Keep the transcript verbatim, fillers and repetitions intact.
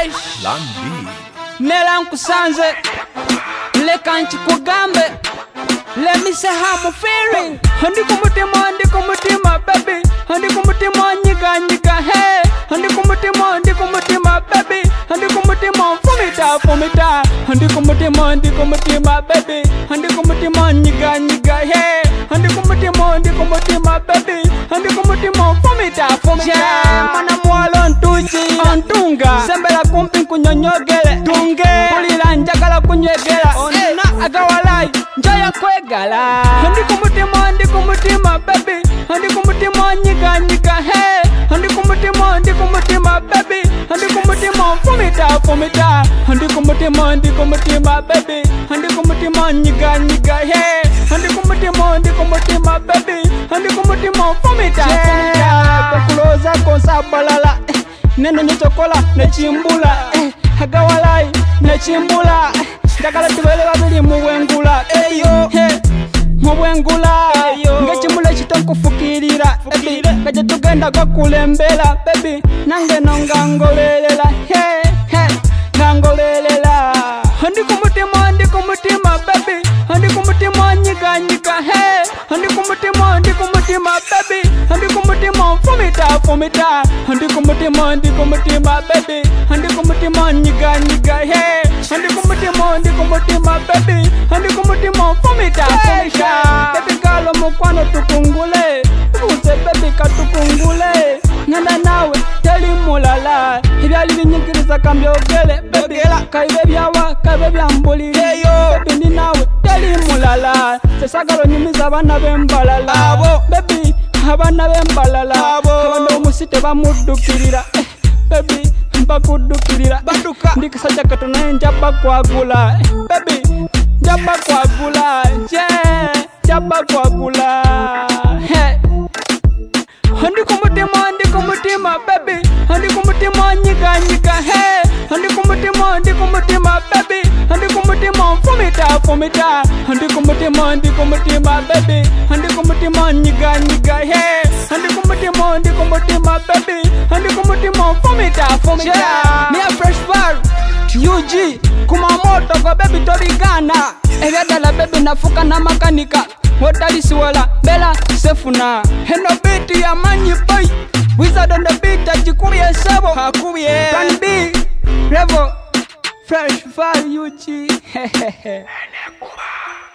Fresh Plan B. Nela nkusanze leka nchikugambe. Let me say how I'm feeling. Handi kumutima, handi kumutima, baby. Handi kumutima, nyiga nyiga, hey. Handi kumutima, handi kumutima, baby. Handi kumutima, fumita, fumita. Handi kumutima, handi kumutima, baby. Handi kumutima, nyiga nyiga, hey. Handi kumutima, handi kumutima, baby. Handi kumutima, fumita, fumita. Yeah, mana mwalo ntuchi, antunga. Sembela kumpi kunyonyogele, tunge. Pulila njagala kunywegela, ona agawalai. Njaya kwegala. Handi kumutima, handi kumutima, baby. Handi kumutima, nyiga nyiga, hey. Handi kumutima, handi kumutima, baby. Handi kumutima, fumita, fumita. Handi kumutima, handi kumutima, baby. Handi kumutima, nyiga nyiga, hey. Handi kumutima, handi kumutima, baby. Handi kumutima, fumita, fumita. Bakuloza konsa balala, eh. Neno nyochokola, nechimbula, eh. Hagawalai, nechimbula, eh. Ndagala tubele babili muwengula, eyo, he, muwengula, eyo. Ngechimule chitokufukirira, baby. Kaje tugenda kwa kulembela, baby. Nange nonga ngolelela, he, he, ngangolelela. Handi kumutima, handi kumutima, baby. Handi kumutima, nyiga nyiga, he. Handi kumutima, handi kumutima, baby. Handi kumutima, fumita, fumita. Handi kumutima, handi kumutima, baby. Handi kumutima, nyiga nyiga, he. Handi kumutima, handi kumutima, baby. Handi kumutima, fumita, fumita. Baby galo mukwano tukungule. Use baby katukungule. Ngana nawe teli mulala. Hibyali binyikiriza kambyogele, baby. Kaibe byawa, kaibe byambulire. Baby ni nawe teli mulala. Sesagalo nyumiza abana bembalala. Abo baby abana bembalala. Abo abana omusite bamudukirira. Eh, baby bakudukirira. Baduka ndikisajja katona njaba kwagula. Eh, baby njaba kwagula. Yeah, njaba kwagula. Hey. Handi kumutima, handi kumutima, baby. Handi kumutima, nyiga nyiga, hey. Handi kumutima, handi kumutima, baby. Handi kumutima, fumita, fumita. Handi kumutima, handi kumutima, baby. Handi kumutima, nyiga nyiga, hey. Handi kumutima, handi kumutima, baby. Handi kumutima, fumita, fumita. Yeah. Me a fresh bar, U G. Kumamoto kwa baby torigana. Ebyadala baby nafuka na makanika. Wotali siwala, bela sefuna. Heno beat ya manyi boy. Wizard on the beat, ajikuye sabo. Hakuye Plan B, Revo, Fresh Fire U G. Hehehe.